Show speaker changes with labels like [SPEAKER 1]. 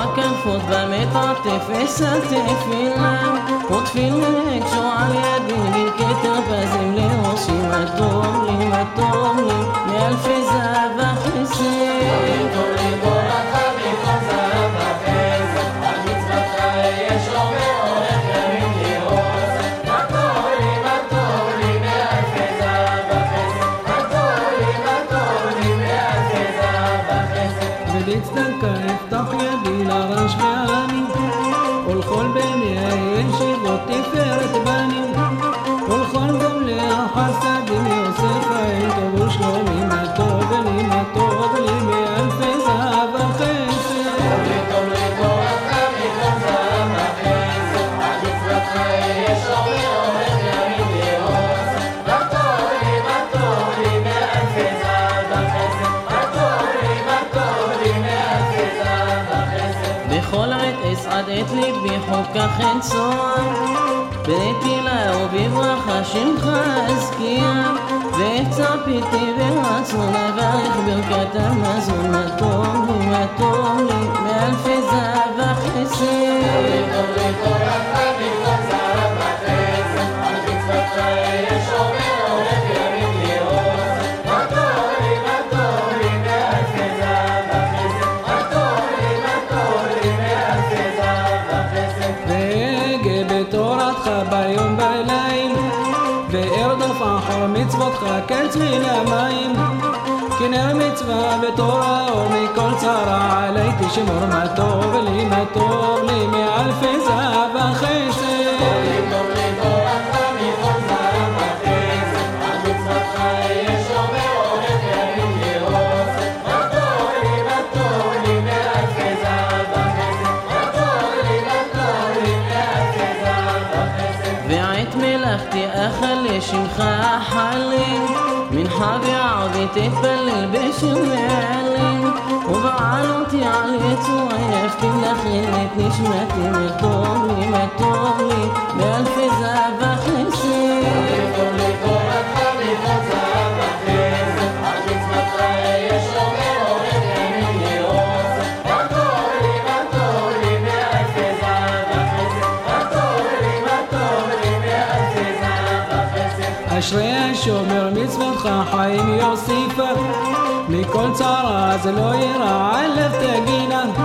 [SPEAKER 1] הכפות במטרטף תפילה ותפילק שועל ידי כתר פזים לראשי מה טוב לי מאלפי זהב וחסד טוב לי בורתך מכל זהב וחסד על מצוותך אהיה שומר הולך ימים לראות מה טוב לי מאלפי זהב וחסד מה טוב לי מאלפי זהב וחסד
[SPEAKER 2] ולצדקה אפתח ידי לרש ועני ולכל בני הישיבות תפארת בנים ולכל גומלי החסדים יוסף האל טוב ושלומי מה טוב לי מאלפי זהב וחסד
[SPEAKER 1] טוב לי תורתך מכל זהב וחסד על מצוותך אהיה שומר הולך ימים לראות מה טוב לי מאלפי זהב וחסד מה טוב לי מאלפי זהב וחסד בכל עת אסעד את ליבי חוקך אין צוהר בנתילה ובברכה שמך אזכיר והצפיתי ברצון לברך ברכת המזון מה טוב לי מאלפי זהב וחסד טוב לי תורתך מכל זהב וחסד על מצוותך אהיה שומר הולך ימים לראות מה טוב לי מאלפי זהב וחסד מה טוב לי מאלפי זהב וחסד
[SPEAKER 2] ואגה בתורתך ביום בליל וארדוף אחר מצוותך כצליל המים כי נר מצווה בתורה ומכל צרה עלי תשמור מה טוב לי מאלפי זהב וחסד
[SPEAKER 1] טוב לי תורתך מכל זהב וחסד על מצוותך אהיה שומר הולך ימים לראות מה טוב לי מאלפי זהב וחסד מה טוב לי מאלפי זהב וחסד ועת מלאכתי אכל לשמך החלים מנחה וערבי תתפלל בשיר מעלים ובעלותי על יצורי אבכים להכין את נשמתי מה טוב לי מאלפי זהב וחסד טוב לי תורתך מכל זהב וחסד על מצוותך אהיה שומר הולך ימים לראות מה טוב לי מאלפי זהב וחסד מה טוב לי מאלפי זהב וחסד
[SPEAKER 2] אשרי השומר מצוותך חיים יוסיפה מכל צרה זה לא ירע עליו תגינה